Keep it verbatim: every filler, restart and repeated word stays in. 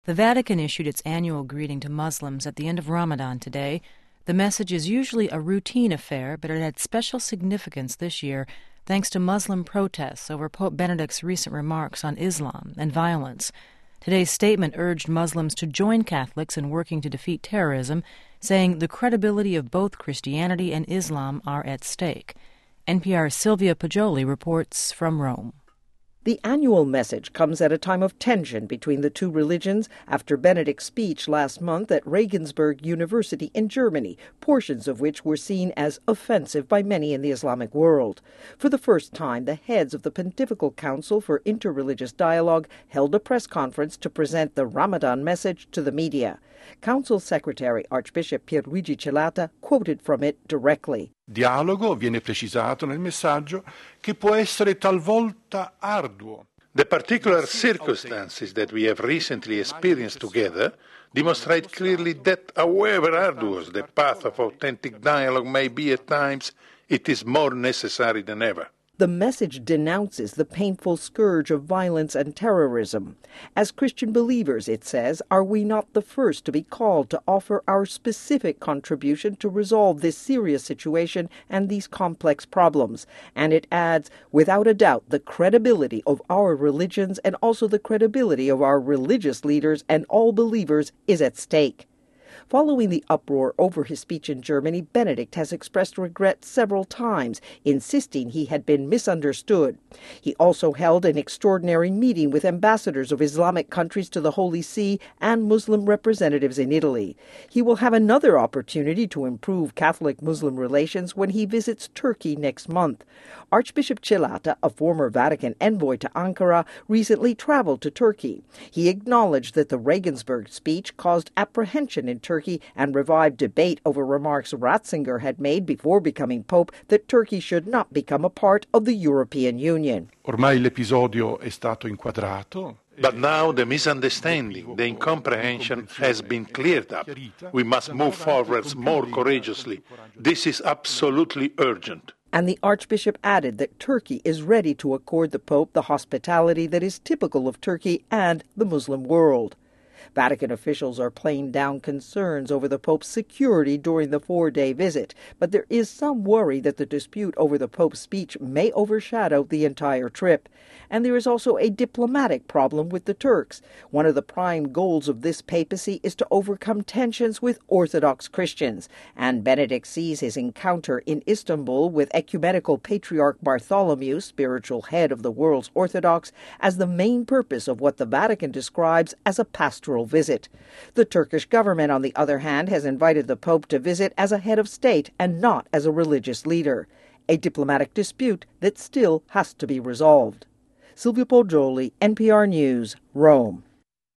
The Vatican issued its annual greeting to Muslims at the end of Ramadan today. The message is usually a routine affair, but it had special significance this year thanks to Muslim protests over Pope Benedict's recent remarks on Islam and violence. Today's statement urged Muslims to join Catholics in working to defeat terrorism, saying the credibility of both Christianity and Islam are at stake. N P R's Silvia Poggioli reports from Rome. The annual message comes at a time of tension between the two religions after Benedict's speech last month at Regensburg University in Germany, portions of which were seen as offensive by many in the Islamic world. For the first time, the heads of the Pontifical Council for Interreligious Dialogue held a press conference to present the Ramadan message to the media. Council Secretary Archbishop Pierluigi Celata quoted from it directly. Dialogo viene precisato nel messaggio che può essere talvolta arduo. The particular circumstances that we have recently experienced together demonstrate clearly that, however arduous the path of authentic dialogue may be at times, it is more necessary than ever. The message denounces the painful scourge of violence and terrorism. As Christian believers, it says, are we not the first to be called to offer our specific contribution to resolve this serious situation and these complex problems? And it adds, without a doubt, the credibility of our religions and also the credibility of our religious leaders and all believers is at stake. Following the uproar over his speech in Germany, Benedict has expressed regret several times, insisting he had been misunderstood. He also held an extraordinary meeting with ambassadors of Islamic countries to the Holy See and Muslim representatives in Italy. He will have another opportunity to improve Catholic-Muslim relations when he visits Turkey next month. Archbishop Celata, a former Vatican envoy to Ankara, recently traveled to Turkey. He acknowledged that the Regensburg speech caused apprehension in Turkey and revived debate over remarks Ratzinger had made before becoming Pope that Turkey should not become a part of the European Union. Ormai l'episodio è stato inquadrato. But now the misunderstanding, the incomprehension has been cleared up. We must move forwards more courageously. This is absolutely urgent. And the Archbishop added that Turkey is ready to accord the Pope the hospitality that is typical of Turkey and the Muslim world. Vatican officials are playing down concerns over the Pope's security during the four-day visit, but there is some worry that the dispute over the Pope's speech may overshadow the entire trip. And there is also a diplomatic problem with the Turks. One of the prime goals of this papacy is to overcome tensions with Orthodox Christians, and Benedict sees his encounter in Istanbul with Ecumenical Patriarch Bartholomew, spiritual head of the world's Orthodox, as the main purpose of what the Vatican describes as a pastoral visit. The Turkish government, on the other hand, has invited the Pope to visit as a head of state and not as a religious leader, a diplomatic dispute that still has to be resolved. Silvia Poggioli, N P R News, Rome.